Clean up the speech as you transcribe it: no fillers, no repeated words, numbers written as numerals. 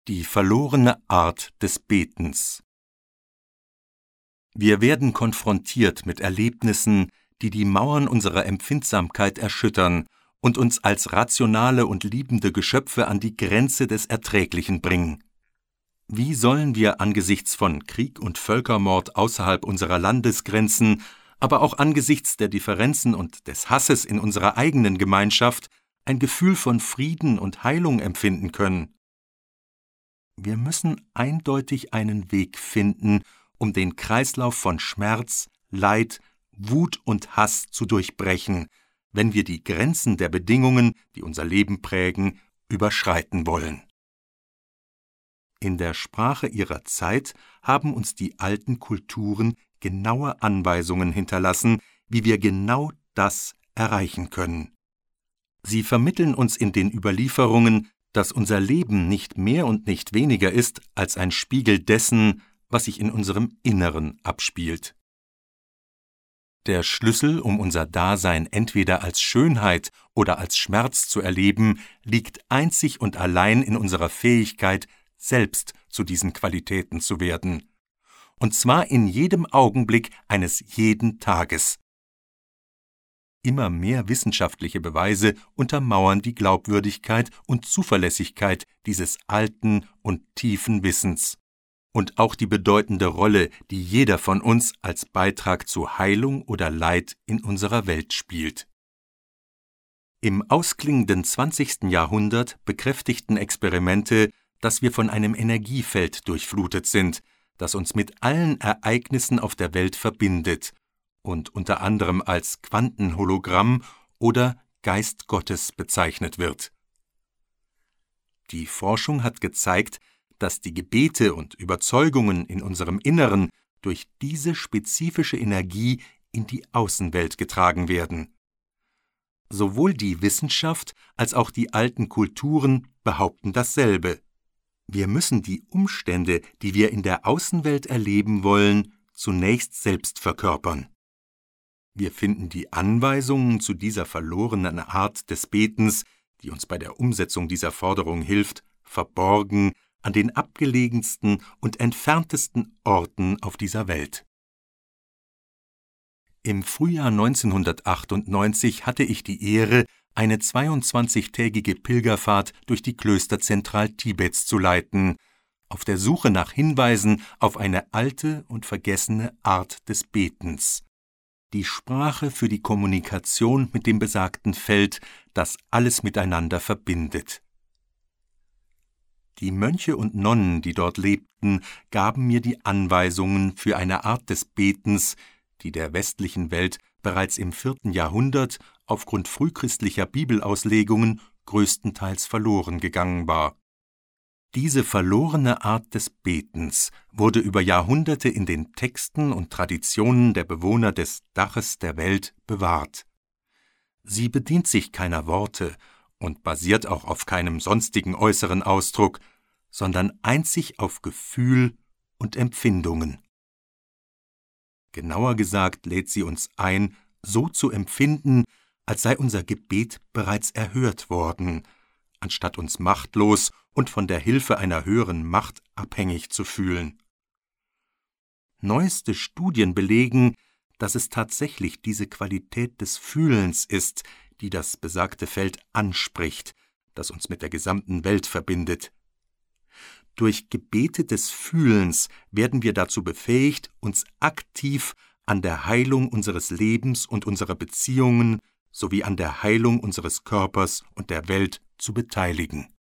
Die verlorene Art des Betens. Wir werden konfrontiert mit Erlebnissen, die die Mauern unserer Empfindsamkeit erschüttern und uns als rationale und liebende Geschöpfe an die Grenze des Erträglichen bringen. Wie sollen wir angesichts von Krieg und Völkermord außerhalb unserer Landesgrenzen, aber auch angesichts der Differenzen und des Hasses in unserer eigenen Gemeinschaft ein Gefühl von Frieden und Heilung empfinden können? Wir müssen eindeutig einen Weg finden, um den Kreislauf von Schmerz, Leid, Wut und Hass zu durchbrechen, wenn wir die Grenzen der Bedingungen, die unser Leben prägen, überschreiten wollen. In der Sprache ihrer Zeit haben uns die alten Kulturen genaue Anweisungen hinterlassen, wie wir genau das erreichen können. Sie vermitteln uns in den Überlieferungen, dass unser Leben nicht mehr und nicht weniger ist als ein Spiegel dessen, was sich in unserem Inneren abspielt. Der Schlüssel, um unser Dasein entweder als Schönheit oder als Schmerz zu erleben, liegt einzig und allein in unserer Fähigkeit, selbst zu diesen Qualitäten zu werden. Und zwar in jedem Augenblick eines jeden Tages. Immer mehr wissenschaftliche Beweise untermauern die Glaubwürdigkeit und Zuverlässigkeit dieses alten und tiefen Wissens und auch die bedeutende Rolle, die jeder von uns als Beitrag zu Heilung oder Leid in unserer Welt spielt. Im ausklingenden 20. Jahrhundert bekräftigten Experimente, dass wir von einem Energiefeld durchflutet sind, das uns mit allen Ereignissen auf der Welt verbindet und unter anderem als Quantenhologramm oder Geist Gottes bezeichnet wird. Die Forschung hat gezeigt, dass die Gebete und Überzeugungen in unserem Inneren durch diese spezifische Energie in die Außenwelt getragen werden. Sowohl die Wissenschaft als auch die alten Kulturen behaupten dasselbe. Wir müssen die Umstände, die wir in der Außenwelt erleben wollen, zunächst selbst verkörpern. Wir finden die Anweisungen zu dieser verlorenen Art des Betens, die uns bei der Umsetzung dieser Forderung hilft, verborgen an den abgelegensten und entferntesten Orten auf dieser Welt. Im Frühjahr 1998 hatte ich die Ehre, eine 22-tägige Pilgerfahrt durch die Klöster Zentral-Tibets zu leiten, auf der Suche nach Hinweisen auf eine alte und vergessene Art des Betens. Die Sprache für die Kommunikation mit dem besagten Feld, das alles miteinander verbindet. Die Mönche und Nonnen, die dort lebten, gaben mir die Anweisungen für eine Art des Betens, die der westlichen Welt bereits im 4. Jahrhundert aufgrund frühchristlicher Bibelauslegungen größtenteils verloren gegangen war. Diese verlorene Art des Betens wurde über Jahrhunderte in den Texten und Traditionen der Bewohner des Daches der Welt bewahrt. Sie bedient sich keiner Worte und basiert auch auf keinem sonstigen äußeren Ausdruck, sondern einzig auf Gefühl und Empfindungen. Genauer gesagt lädt sie uns ein, so zu empfinden, als sei unser Gebet bereits erhört worden, anstatt uns machtlos und von der Hilfe einer höheren Macht abhängig zu fühlen. Neueste Studien belegen, dass es tatsächlich diese Qualität des Fühlens ist, die das besagte Feld anspricht, das uns mit der gesamten Welt verbindet. Durch Gebete des Fühlens werden wir dazu befähigt, uns aktiv an der Heilung unseres Lebens und unserer Beziehungen sowie an der Heilung unseres Körpers und der Welt zu beteiligen.